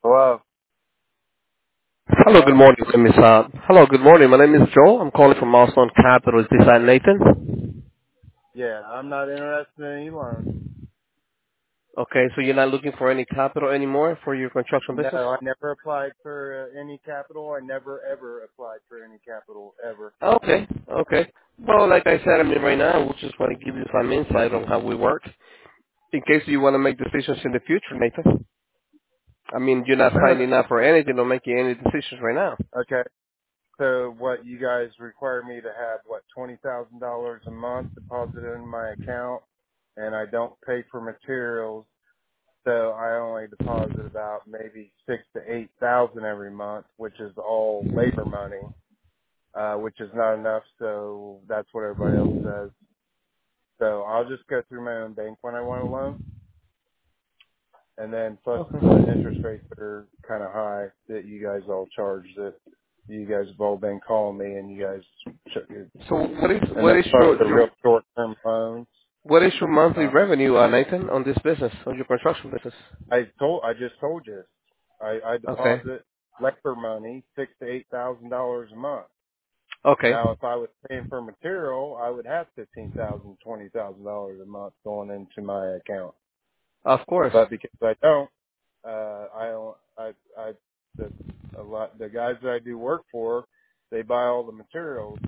Hello. Hello, good Hello. morning. My name is, hello, good morning. My name is Joe. I'm calling from Milestone Capital. Is this Nathan? Yeah, I'm not interested in any loans. Okay, so you're not looking for any capital anymore for your construction No, business? I never applied for any capital. I never ever applied for any capital ever. Okay, okay. Well, like I said, right now, we just want to give you some insight on how we work in case you want to make decisions in the future, Nathan. You're not signing up for anything or making any decisions right now. Okay. So what you guys require me to have what $20,000 a month deposited in my account, and I don't pay for materials, so I only deposit about maybe 6 to 8 thousand every month, which is all labor money, which is not enough. So that's what everybody else says. So I'll just go through my own bank when I want a loan. And then plus the Okay. interest rates are kind of high that you guys all charge, that you guys have all been calling me, and you guys, So and then plus the real short-term loans. what is your monthly Uh, revenue, Nathan, on this business, on your construction business? I just told you, I Okay. deposit labor money, $6,000 to $8,000 a month. Okay. Now, if I was paying for material, I would have $15,000, $20,000 a month going into my account. Of course. But because I don't, I don't, I, the, the guys that I do work for, they buy all the materials.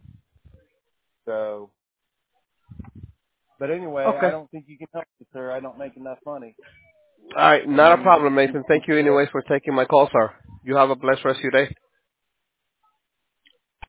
So, but anyway, I Okay. don't think you can help me, sir. I don't make enough money. All right, And not a you, problem, Nathan. Thank you anyways for taking my call, sir. You have a blessed rest of your day.